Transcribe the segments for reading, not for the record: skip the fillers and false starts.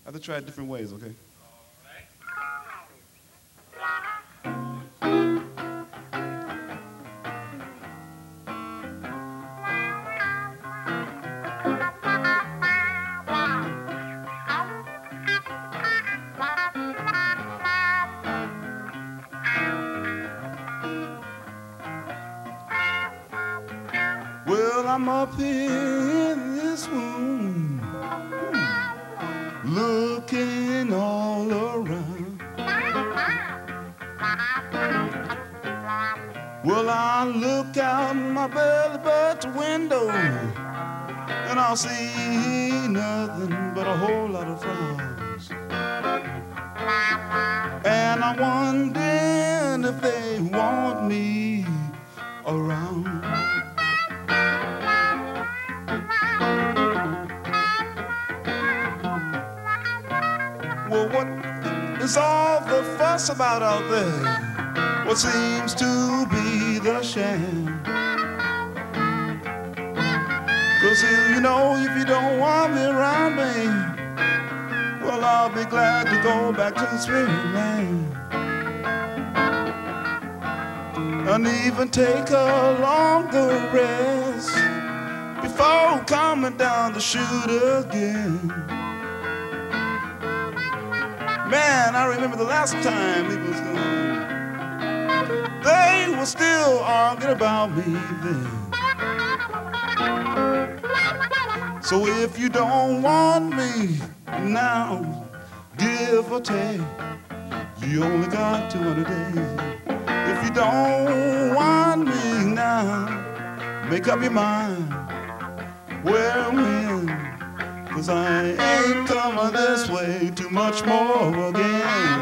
have to try it different ways, okay? Well, I'm up here in this room, looking all around. Well, I look out my belly button window, and I'll see nothing but a whole lot of frowns. And I'm wondering if they want me around. Well, what is all the fuss about out there? What seems to be the sham? 'Cause you know, if you don't want me around me, well, I'll be glad to go back to the spirit land and even take a longer rest before coming down the chute again. Man, I remember the last time he was gone. They were still arguing about me then. So if you don't want me now, give or take, you only got 200 days. If you don't want me now, make up your mind where and when. 'Cause I ain't coming this way too much more again.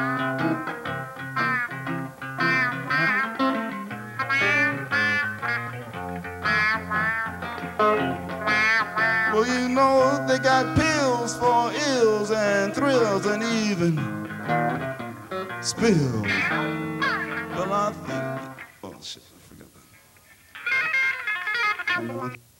Well, you know they got pills for ills and thrills and even spills. Well, I think... Oh, shit, I forgot that.